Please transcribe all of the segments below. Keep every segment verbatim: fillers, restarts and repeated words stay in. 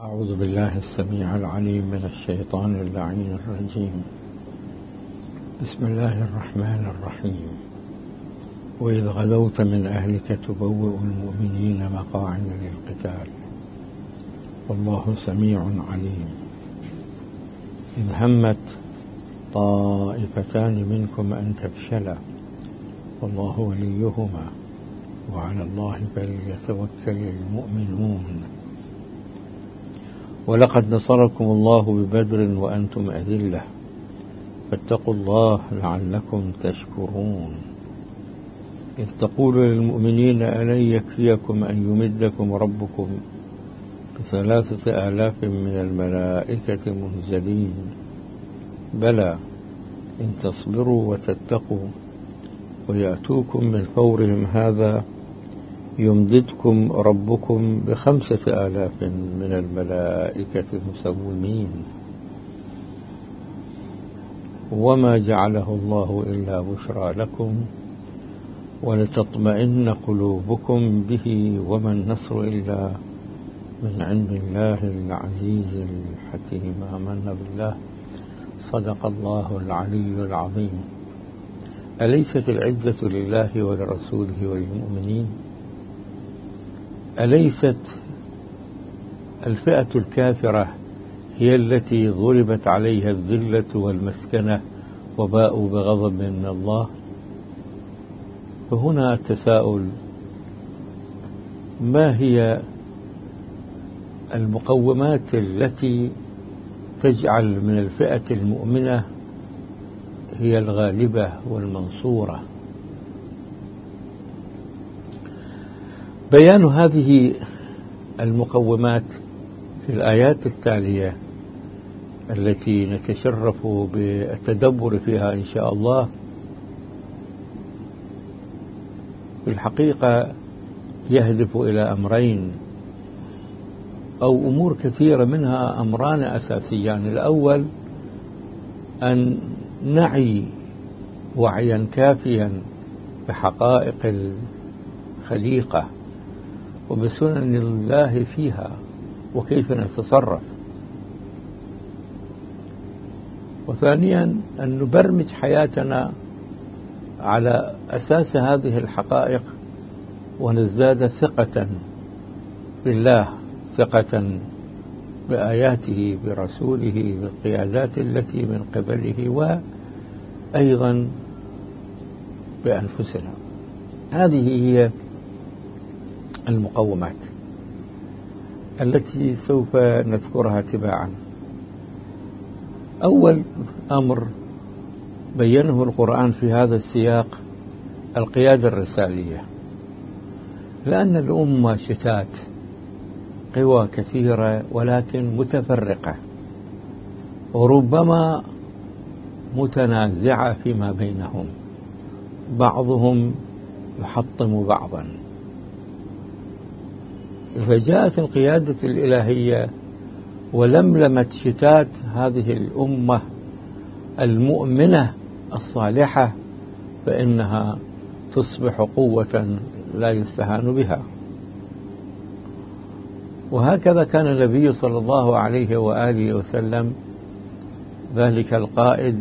أعوذ بالله السميع العليم من الشيطان اللعين الرجيم. بسم الله الرحمن الرحيم. وإذ غدوت من أهلك تبوئ المؤمنين مقاعد للقتال والله سميع عليم. إذ همت طائفتان منكم أن تفشلا والله وليهما وعلى الله فليتوكل المؤمنون. ولقد نصركم الله ببدر وأنتم أذلة فاتقوا الله لعلكم تشكرون. إذ تقول للمؤمنين ألن يكفيكم أن يمدكم ربكم بثلاثة آلاف من الملائكة منزلين بلى إن تصبروا وتتقوا ويأتوكم من فورهم هذا يمددكم ربكم بخمسة آلاف من الملائكة مسومين وما جعله الله إلا بشرى لكم ولتطمئن قلوبكم به وما النصر إلا من عند الله العزيز الحكيم. آمنا بالله صدق الله العلي العظيم. أليست العزة لله ولرسوله وللمؤمنين؟ أليست الفئة الكافرة هي التي ضربت عليها الذلة والمسكنة وباءوا بغضب من الله؟ فهنا التساؤل: ما هي المقومات التي تجعل من الفئة المؤمنة هي الغالبة والمنصورة؟ بيان هذه المقومات في الآيات التالية التي نتشرف بالتدبر فيها إن شاء الله في الحقيقة يهدف إلى أمرين أو أمور كثيرة، منها أمران أساسيان. الأول أن نعي وعيا كافيا بحقائق الخليقة وبسنن الله فيها وكيف نتصرف. وثانيا أن نبرمج حياتنا على أساس هذه الحقائق ونزداد ثقة بالله، ثقة بآياته برسوله بالقيادات التي من قبله وأيضا بأنفسنا. هذه هي المقومات التي سوف نذكرها تباعا. أول أمر بينه القرآن في هذا السياق القيادة الرسالية، لأن الأمة شتات، قوى كثيرة ولكن متفرقة وربما متنازعة فيما بينهم، بعضهم يحطم بعضا. فجاءت القيادة الإلهية ولملمت شتات هذه الأمة المؤمنة الصالحة، فإنها تصبح قوة لا يستهان بها. وهكذا كان النبي صلى الله عليه وآله وسلم ذلك القائد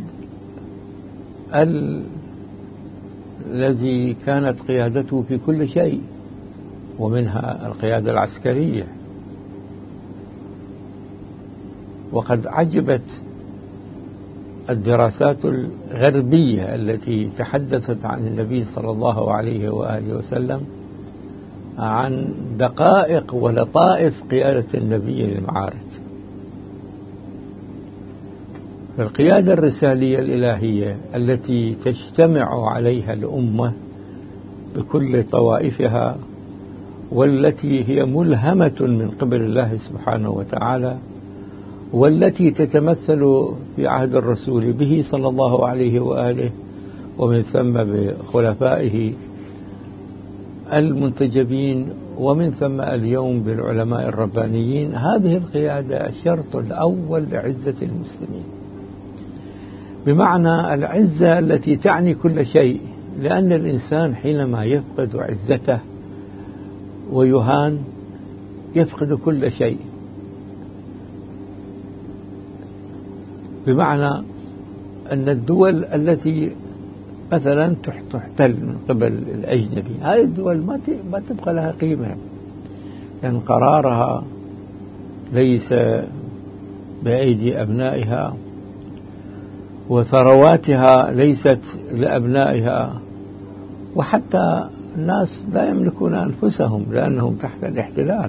الذي كانت قيادته في كل شيء، ومنها القيادة العسكرية. وقد عجبت الدراسات الغربية التي تحدثت عن النبي صلى الله عليه وآله وسلم عن دقائق ولطائف قيادة النبي للمعارك. فالقيادة الرسالية الإلهية التي تجتمع عليها الأمة بكل طوائفها والتي هي ملهمة من قبل الله سبحانه وتعالى، والتي تتمثل في عهد الرسول به صلى الله عليه وآله ومن ثم بخلفائه المنتجبين ومن ثم اليوم بالعلماء الربانيين. هذه القيادة الشرط الأول لعزة المسلمين، بمعنى العزة التي تعني كل شيء، لأن الإنسان حينما يفقد عزته ويهان يفقد كل شيء. بمعنى أن الدول التي مثلا تحتل من قبل الأجنبي، هذه الدول ما تبقى لها قيمة، لأن قرارها ليس بأيدي أبنائها، وثرواتها ليست لأبنائها، وحتى الناس لا يملكون أنفسهم لأنهم تحت الاحتلال.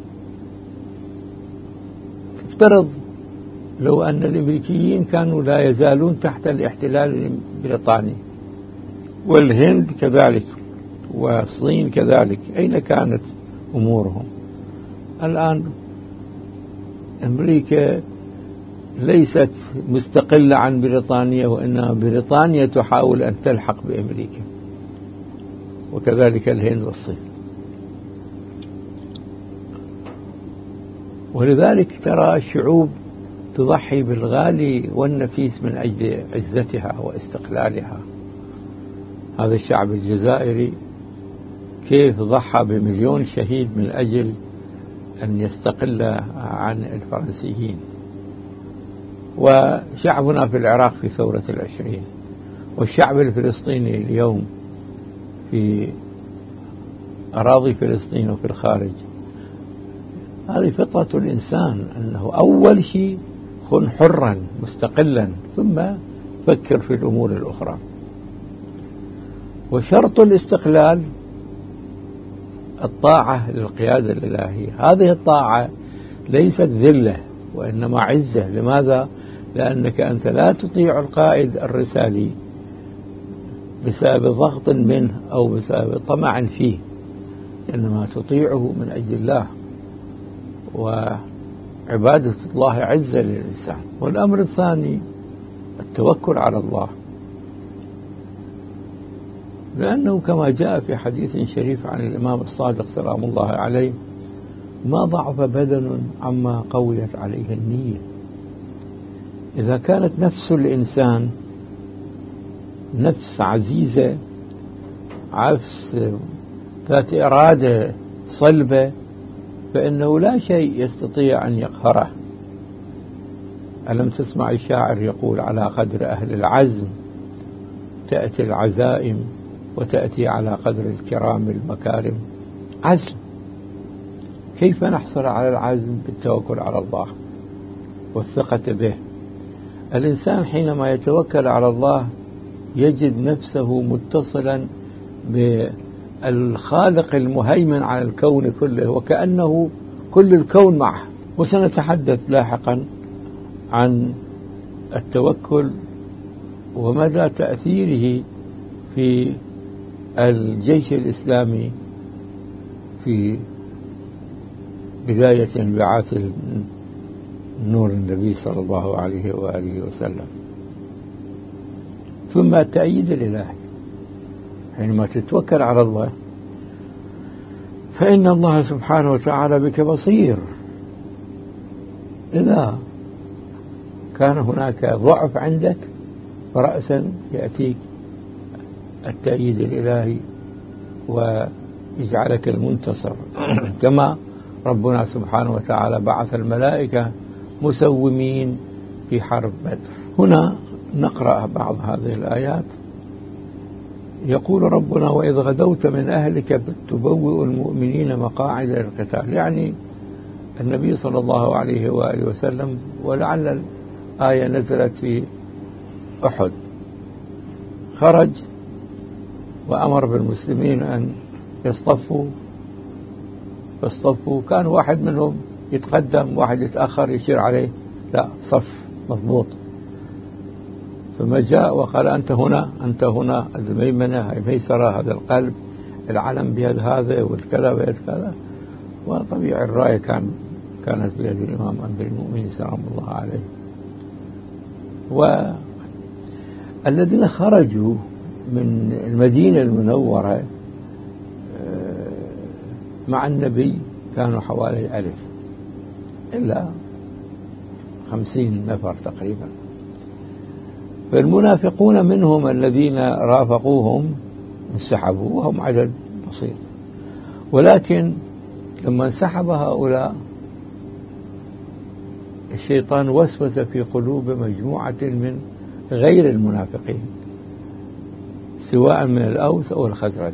افترض لو أن الأمريكيين كانوا لا يزالون تحت الاحتلال البريطاني، والهند كذلك، والصين كذلك، أين كانت أمورهم؟ الآن أمريكا ليست مستقلة عن بريطانيا، وإنما بريطانيا تحاول أن تلحق بأمريكا، وكذلك الهند والصين. ولذلك ترى الشعوب تضحي بالغالي والنفيس من أجل عزتها واستقلالها. هذا الشعب الجزائري كيف ضحى بمليون شهيد من أجل أن يستقل عن الفرنسيين. وشعبنا في العراق في ثورة العشرين، والشعب الفلسطيني اليوم في أراضي فلسطين وفي الخارج. هذه فطرة الإنسان، أنه أول شيء كن حرا مستقلا، ثم فكر في الأمور الأخرى. وشرط الاستقلال الطاعة للقيادة الإلهية. هذه الطاعة ليست ذلة وإنما عزة. لماذا؟ لأنك أنت لا تطيع القائد الرسالي بسبب ضغط منه أو بسبب طمع فيه، إنما تطيعه من أجل الله، وعبادة الله عزة للإنسان. والأمر الثاني التوكل على الله، لأنه كما جاء في حديث شريف عن الإمام الصادق سلام الله عليه: ما ضعف بدن عما قويت عليه النية. إذا كانت نفس الإنسان نفس عزيزة، عفس ذات إرادة صلبة، فإنه لا شيء يستطيع أن يقهره. ألم تسمع الشاعر يقول: على قدر أهل العزم تأتي العزائم، وتأتي على قدر الكرام المكارم. عزم. كيف نحصل على العزم؟ بالتوكل على الله والثقة به. الإنسان حينما يتوكل على الله يجد نفسه متصلا بالخالق المهيمن على الكون كله، وكأنه كل الكون معه. وسنتحدث لاحقا عن التوكل ومدى تأثيره في الجيش الإسلامي في بداية انبعاث نور النبي صلى الله عليه وآله وسلم. ثم التأييد الإلهي. حينما تتوكل على الله فإن الله سبحانه وتعالى بك بصير. إذا كان هناك ضعف عندك فرأسا يأتيك التأييد الإلهي ويجعلك المنتصر. كما ربنا سبحانه وتعالى بعث الملائكة مسومين في حرب بدر. هنا نقرأ بعض هذه الآيات. يقول ربنا: وإذ غدوت من أهلك تبوئ المؤمنين مقاعد للقتال. يعني النبي صلى الله عليه وآله وسلم، ولعل الآية نزلت في أحد، خرج وأمر بالمسلمين أن يصطفوا، فاصطفوا. كان واحد منهم يتقدم، واحد يتأخر، يشير عليه: لا، صف مضبوط. ثم جاء وقال: أنت هنا، أنت هنا، الميمنة، الميسرة، هذا القلب، العلم بيد هذا، والكذا بيد كذا. وطبيعي الراية كان كانت بيد الإمام أمير المؤمنين سلام الله عليه. والذين خرجوا من المدينة المنورة مع النبي كانوا حوالي ألف إلا خمسين نفر تقريبا. فالمنافقون منهم الذين رافقوهم انسحبوا وهم عدد بسيط. ولكن لما انسحب هؤلاء الشيطان وسوس في قلوب مجموعة من غير المنافقين سواء من الأوس أو الخزرج،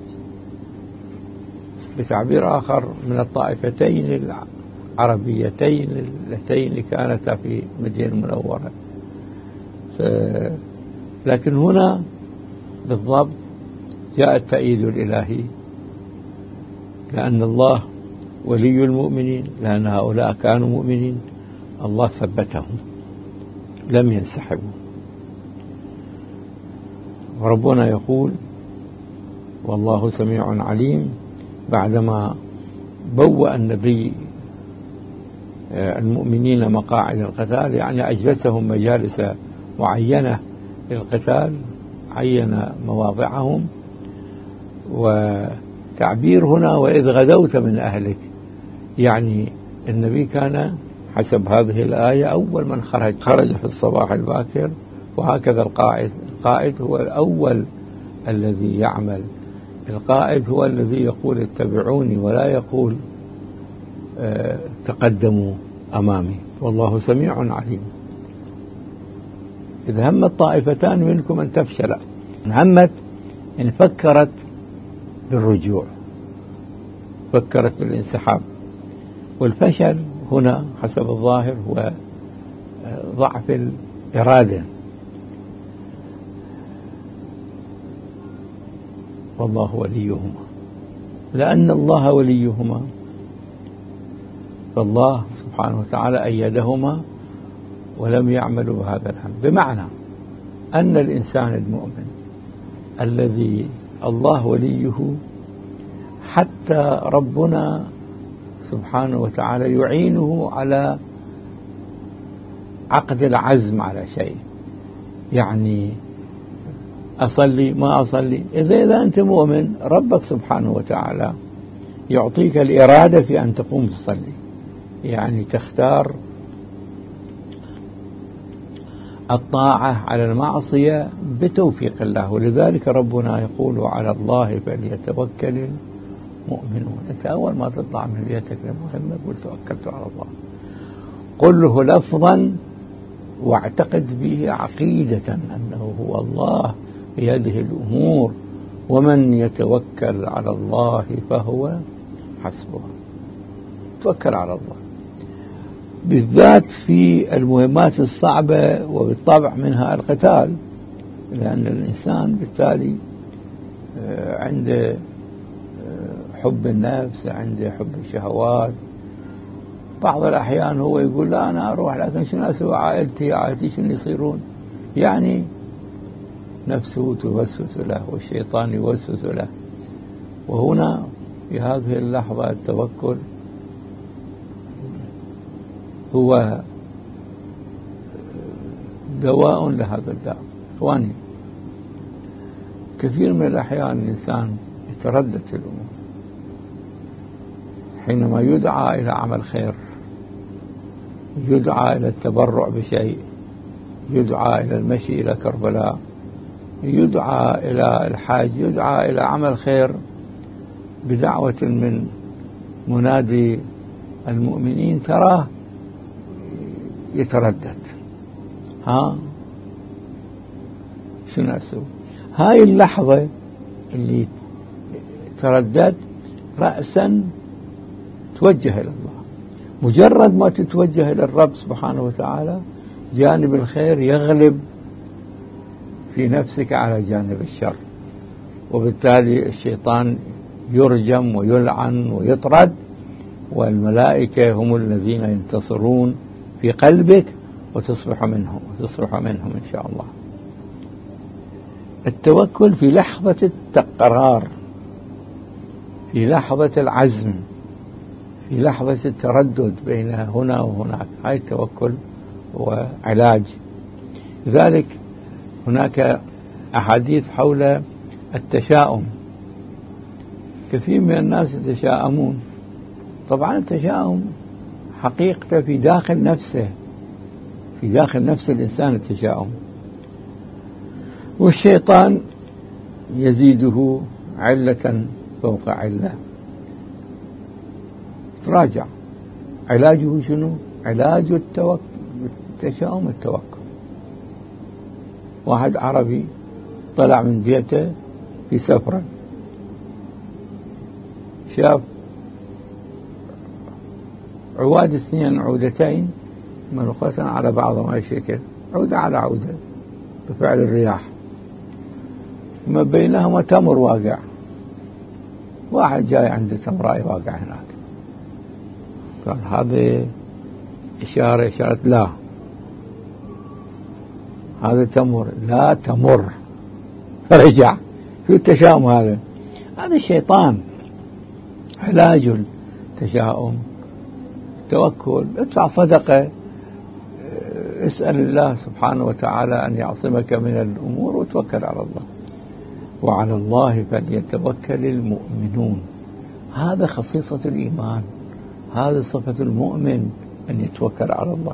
بتعبير آخر من الطائفتين العربيتين اللتين كانتا في المدينة المنورة. لكن هنا بالضبط جاء التأييد الإلهي، لأن الله ولي المؤمنين، لأن هؤلاء كانوا مؤمنين، الله ثبتهم لم ينسحبوا. وربنا يقول والله سميع عليم بعدما بوأ النبي المؤمنين مقاعد القتال، يعني أجلسهم مجالس معينة للقتال، عين مواضعهم. وتعبير هنا وإذ غدوت من أهلك، يعني النبي كان حسب هذه الآية أول من خرج خرج في الصباح الباكر، وهكذا القائد القائد هو الأول الذي يعمل، القائد هو الذي يقول اتبعوني ولا يقول اه تقدموا أمامي. والله سميع عليم. إذا همت طائفتان منكم أن تفشل، همت إن فكرت بالرجوع، فكرت بالانسحاب، والفشل هنا حسب الظاهر هو ضعف الإرادة. والله وليهما، لأن الله وليهما، فالله سبحانه وتعالى أيدهما ولم يعملوا بهذا الهم. بمعنى أن الإنسان المؤمن الذي الله وليه، حتى ربنا سبحانه وتعالى يعينه على عقد العزم على شيء، يعني أصلي ما أصلي، إذا إذا أنت مؤمن ربك سبحانه وتعالى يعطيك الإرادة في أن تقوم تصلي، يعني تختار الطاعة على المعصية بتوفيق الله. ولذلك ربنا يقول على الله فليتوكل المؤمنون. أنت أول ما تطلع من بيتك المهمة قل توكلت على الله، قل له لفظا واعتقد به عقيدة أنه هو الله بيده الأمور، ومن يتوكل على الله فهو حسبه. توكل على الله بالذات في المهمات الصعبة، وبالطبع منها القتال، لأن الإنسان بالتالي عنده حب النفس، عنده حب الشهوات. بعض الأحيان هو يقول لا أنا أروح، لكن شنو أسوي عائلتي عائلتي شنو يصيرون، يعني نفسه توسوس له والشيطان يوسوس له. وهنا في هذه اللحظة التوكل هو دواء لهذا الداء. إخواني، كثير من الأحيان الإنسان يتردد في الأمور، حينما يدعى إلى عمل خير، يدعى إلى التبرع بشيء، يدعى إلى المشي إلى كربلاء، يدعى إلى الحاج، يدعى إلى عمل خير بدعوة من منادي المؤمنين، تراه يتردد. ها شنو أسوي؟ هاي اللحظة اللي تردد رأسا توجه إلى الله. مجرد ما تتوجه إلى الرب سبحانه وتعالى جانب الخير يغلب في نفسك على جانب الشر، وبالتالي الشيطان يرجم ويلعن ويطرد، والملائكة هم الذين ينتصرون في قلبك وتصبح منهم وتصبح منهم إن شاء الله. التوكل في لحظة القرار، في لحظة العزم، في لحظة التردد بين هنا وهناك، هاي التوكل هو علاج. لذلك هناك أحاديث حول التشاؤم. كثير من الناس يتشاءمون، طبعا التشاؤم حقيقة في داخل نفسه، في داخل نفس الإنسان التشاؤم، والشيطان يزيده علة فوق علة. تراجع علاجه شنو؟ علاج التوكل التشاؤم التوكل. واحد عربي طلع من بيته في سفرة، شاف عواد اثنين عودتين منوختان على بعضهما الشكل، عودة على عودة بفعل الرياح، ما بينهما تمر واقع. واحد جاي عنده تمراي واقع هناك، قال هذه إشارة إشارة لا، هذا تمر لا تمر. فرجع. شو التشاؤم هذا؟ هذا الشيطان. علاج التشاؤم التوكل، ادفع صدقة، اسأل الله سبحانه وتعالى أن يعصمك من الأمور وتوكل على الله. وعلى الله فليتوكل المؤمنون. هذا خصيصة الإيمان، هذا صفة المؤمن أن يتوكل على الله.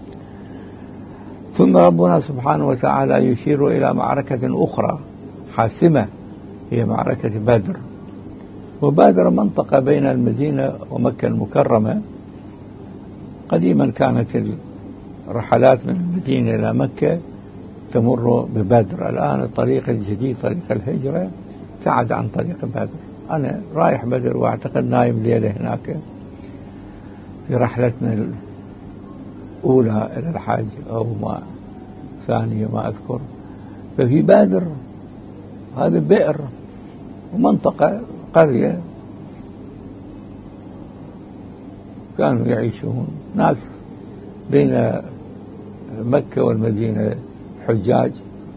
ثم ربنا سبحانه وتعالى يشير إلى معركة أخرى حاسمة، هي معركة بدر. وبدر منطقة بين المدينة ومكة المكرمة. قديما كانت الرحلات من المدينة إلى مكة تمر ببدر، الآن الطريق الجديد طريق الهجرة ابتعد عن طريق بدر. أنا رايح بدر وأعتقد نايم ليلة هناك في رحلتنا الأولى إلى الحج أو ما ثانية ما أذكر. ففي بدر هذا بئر ومنطقة قرية كانوا يعيشون ناس بين مكة والمدينة، حجاج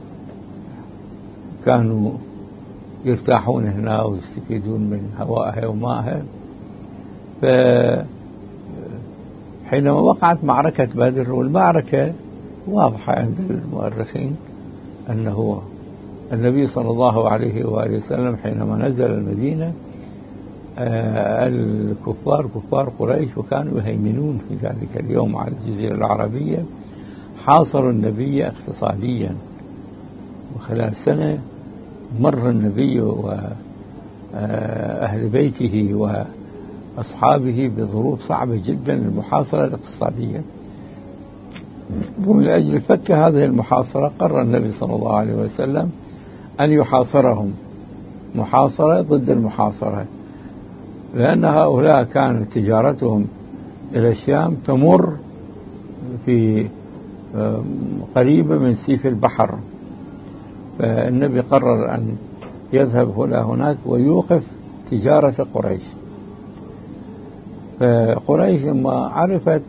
كانوا يرتاحون هنا ويستفيدون من هوائها ومائها. فحينما وقعت معركة بدر، والمعركة واضحة عند المؤرخين أنه النبي صلى الله عليه وآله وسلم حينما نزل المدينة الكفار كفار قريش وكانوا يهيمنون في ذلك اليوم على الجزيرة العربية، حاصروا النبي اقتصاديا. وخلال سنة مر النبي وأهل بيته وأصحابه بظروف صعبة جدا للمحاصرة الاقتصادية. ومن أجل فك هذه المحاصرة قرر النبي صلى الله عليه وسلم أن يحاصرهم محاصرة ضد المحاصرة، لأن هؤلاء كانت تجارتهم إلى الشام تمر في قريبة من سيف البحر. فالنبي قرر أن يذهب إلى هناك ويوقف تجارة قريش. فقريش لما عرفت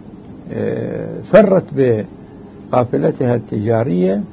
فرت بقافلتها التجارية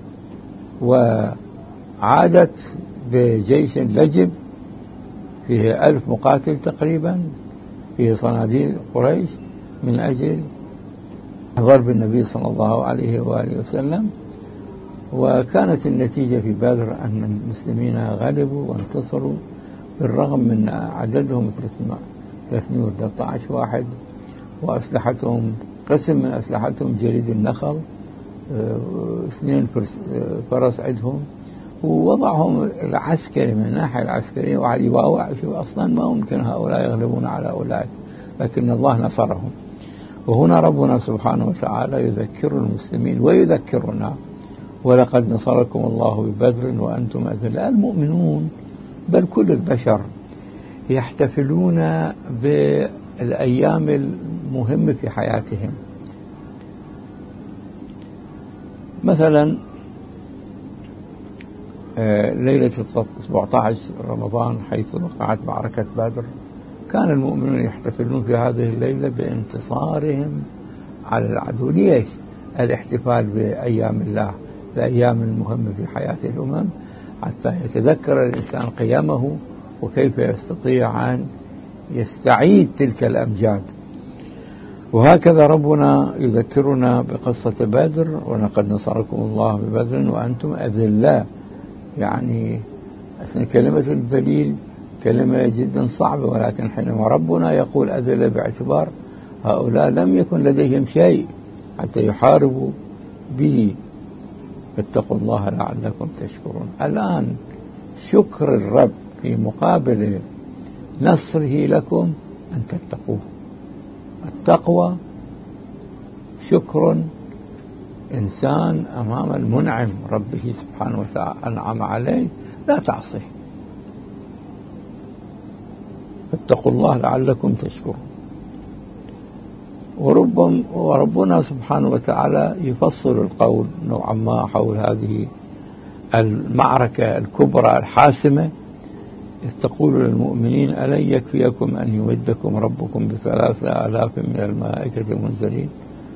وعادت بجيش لجب فيه ألف مقاتل تقريبا في صناديق قريش من أجل ضرب النبي صلى الله عليه وآله وسلم. وكانت النتيجة في بدر أن المسلمين غلبوا وانتصروا بالرغم من عددهم ثلاثمائة وثلاثة عشر واحد، وأسلحتهم قسم من أسلحتهم جريد النخل، اثنين فرس عندهم، ووضعهم العسكري من الناحية العسكرية وعلى يواوع شو أصلا ما ممكن هؤلاء يغلبون على أولئك، لكن الله نصرهم. وهنا ربنا سبحانه وتعالى يذكر المسلمين ويذكرنا: ولقد نصركم الله ببدر وأنتم أذلة. المؤمنون بل كل البشر يحتفلون بالأيام المهمة في حياتهم. مثلا ليلة سبعة عشر رمضان حيث وقعت معركة بدر، كان المؤمنون يحتفلون في هذه الليلة بانتصارهم على العدو. ليش الاحتفال بأيام الله، الأيام المهمة في حياة الأمم؟ حتى يتذكر الإنسان قيامه وكيف يستطيع أن يستعيد تلك الأمجاد. وهكذا ربنا يذكرنا بقصة بدر: ولقد نصركم الله ببدر وأنتم أذلة. يعني كلمة الذليل كلمة جدا صعبة، ولكن حينما ربنا يقول أذلة باعتبار هؤلاء لم يكن لديهم شيء حتى يحاربوا به. فاتقوا الله لعلكم تشكرون. الآن شكر الرب في مقابل نصره لكم أن تتقوه. التقوى شكر إنسان أمام المنعم ربه سبحانه وتعالى أنعم عليه لا تعصيه. فاتقوا الله لعلكم تشكرون. وربما وربنا سبحانه وتعالى يفصل القول نوعا ما حول هذه المعركة الكبرى الحاسمة، إذ تقول للمؤمنين ألن يكفيكم أن يمدكم ربكم بثلاثة آلاف من الملائكة منزلين.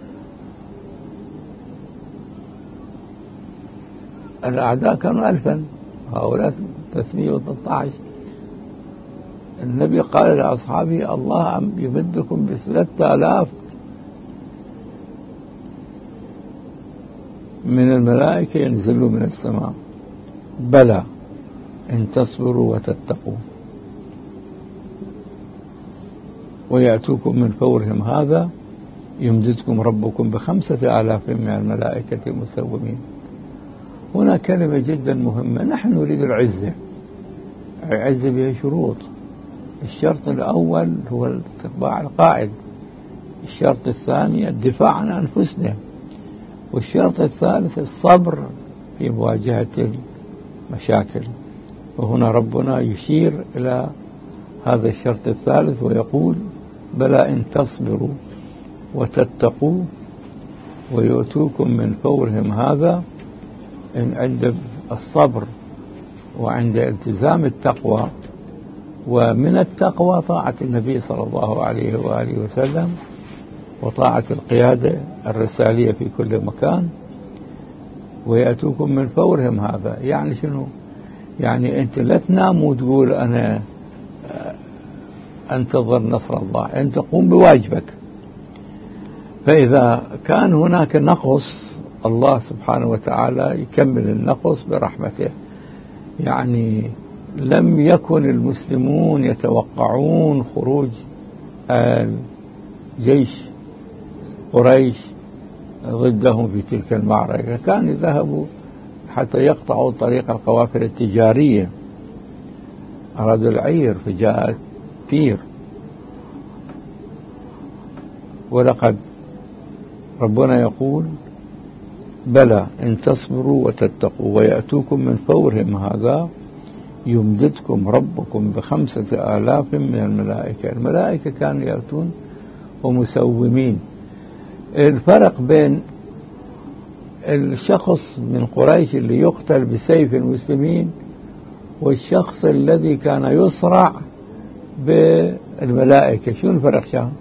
الأعداء كانوا ألفا، هؤلاء ثلاثمائة وثلاثة عشر. النبي قال لأصحابه الله يمدكم بثلاثة آلاف من الملائكة ينزلوا من السماء، بلى إن تصبروا وتتقوا ويأتوكم من فورهم هذا يمددكم ربكم بخمسة آلاف من الملائكة مسومين. هنا كلمة جدا مهمة، نحن نريد العزة، العزة بها شروط. الشرط الأول هو استقباع القائد، الشرط الثاني الدفاع عن أنفسنا، والشرط الثالث الصبر في مواجهة المشاكل. وهنا ربنا يشير إلى هذا الشرط الثالث ويقول بلى إن تصبروا وتتقوا ويؤتوكم من فورهم هذا. إن عند الصبر وعند التزام التقوى، ومن التقوى طاعة النبي صلى الله عليه وآله وسلم وطاعة القيادة الرسالية في كل مكان. ويأتوكم من فورهم هذا يعني شنو؟ يعني أنت لا تنام وتقول أنا أنتظر نصر الله، أنت قوم بواجبك. فإذا كان هناك نقص الله سبحانه وتعالى يكمل النقص برحمته. يعني لم يكن المسلمون يتوقعون خروج الجيش قريش ضدهم في تلك المعركة، كانوا ذهبوا حتى يقطعوا طريق القوافل التجارية، أرادوا العير فجاءت بير. ولقد ربنا يقول بلى إن تصبروا وتتقوا ويأتوكم من فورهم هذا يمددكم ربكم بخمسة آلاف من الملائكة. الملائكة كانوا يأتون ومسومين. الفرق بين الشخص من قريش اللي يقتل بسيف المسلمين والشخص الذي كان يصرع بالملائكة، شو الفرق شان؟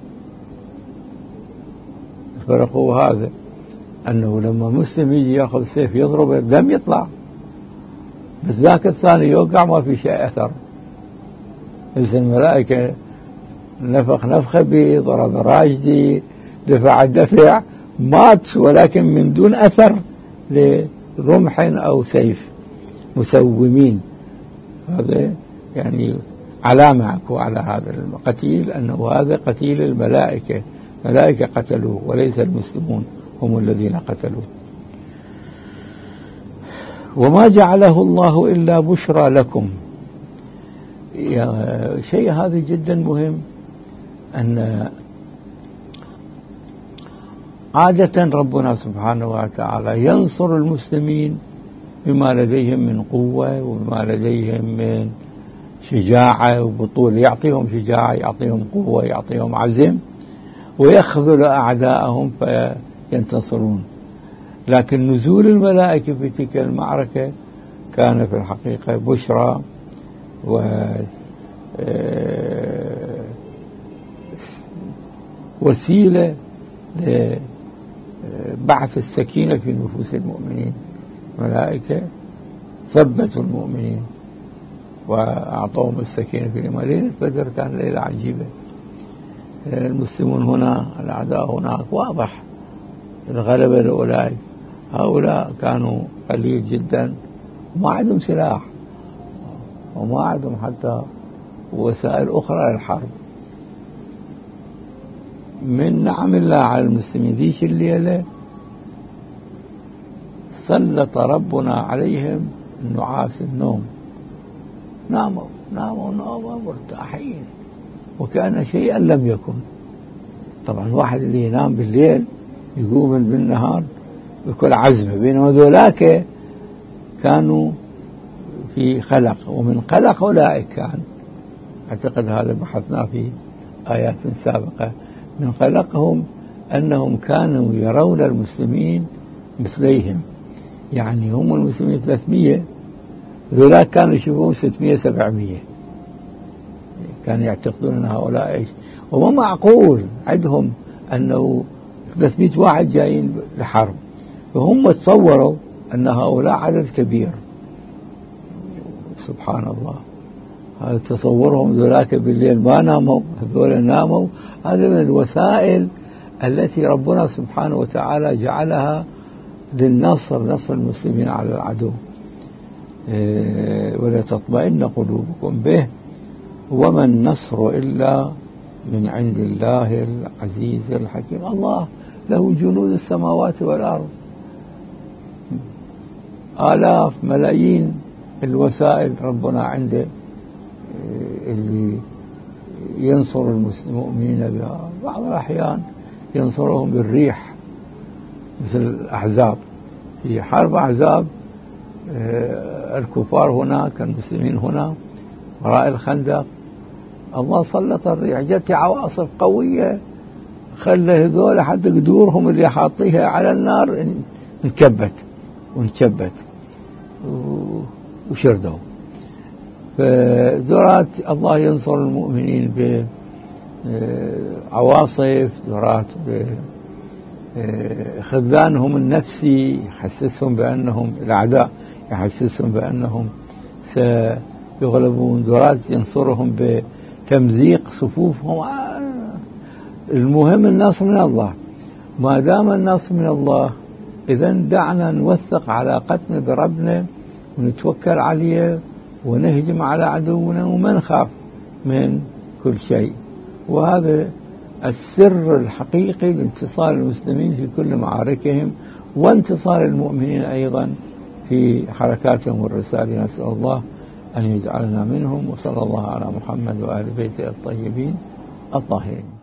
الفرق هو هذا، أنه لما مسلم يجي يأخذ سيف يضرب الدم يطلع، بس ذاك الثاني يوقع ما في شيء أثر. إذن الملائكة نفخ نفخة به، ضرب راجدي، دفع دفع، مات ولكن من دون أثر لرمح أو سيف، مسومين. هذا يعني علامة على هذا القتيل أنه هذا قتيل الملائكة، ملائكة قتلوه وليس المسلمون هم الذين قتلوه. وما جعله الله إلا بشرى لكم. شيء هذا جدا مهم، أن عادة ربنا سبحانه وتعالى ينصر المسلمين بما لديهم من قوة وبما لديهم من شجاعة وبطولة، يعطيهم شجاعة، يعطيهم قوة، يعطيهم عزم، ويخذل أعداءهم فينتصرون. لكن نزول الملائكة في تلك المعركة كان في الحقيقة بشرى و وسيلة لبعث السكينة في نفوس المؤمنين. ملائكة ثبتوا المؤمنين وأعطوهم السكينة في اليوم. ليلة بدر كان ليلة عجيبة. المسلمون هنا، الأعداء هناك، واضح الغلبة لأولئك. هؤلاء كانوا قليل جدا، وما عندهم سلاح وما عندهم حتى وسائل أخرى للحرب. من نعم الله على المسلمين ذيش الليلة سلط ربنا عليهم النعاس، النوم، ناموا ناموا ناموا مرتاحين وكأن شيئا لم يكن. طبعا واحد اللي ينام بالليل يقوم بالنهار بكل عزمة، بينما ذولاك كانوا في قلق، ومن قلق أولئك كان، أعتقد هذا بحثناه في آيات سابقة، من قلقهم أنهم كانوا يرون المسلمين مثليهم، يعني هم المسلمين ثلاثمية، ذولاك كانوا يشوفون ستمية سبعمية، كانوا يعتقدون أن هؤلاء إيش، وما معقول عندهم أنه ثلاثمية واحد جايين لحرب، فهم تصوروا أن هؤلاء عدد كبير. سبحان الله، هذا تصورهم، ذولاك بالليل ما ناموا، هذول ناموا. هذا من الوسائل التي ربنا سبحانه وتعالى جعلها للنصر، نصر المسلمين على العدو. إيه ولا تطمئن قلوبكم به وما النصر إلا من عند الله العزيز الحكيم. الله له جنود السماوات والأرض، آلاف ملايين الوسائل ربنا عنده اللي ينصر المؤمنين بها. بعض الأحيان ينصرهم بالريح، مثل الأحزاب، في حرب أحزاب الكفار هناك، المسلمين هنا وراء الخندق، الله سلط الريح، جت عواصف قوية خلى هذول حتى قدورهم اللي حاطيها على النار انكبت وانشبت وشردوا. فدورات الله ينصر المؤمنين بعواصف، دورات بخذلانهم النفسي، يحسسهم بأنهم الأعداء، يحسسهم بأنهم سيغلبون، دورات ينصرهم بتمزيق صفوفهم. المهم النصر من الله. ما دام النصر من الله، إذن دعنا نوثق علاقتنا بربنا ونتوكل عليه ونهجم على عدونا وما نخاف من كل شيء. وهذا السر الحقيقي لانتصار المسلمين في كل معاركهم، وانتصار المؤمنين أيضا في حركاتهم والرسائل. نسأل الله أن يجعلنا منهم، وصلى الله على محمد وآل بيته الطيبين الطاهرين.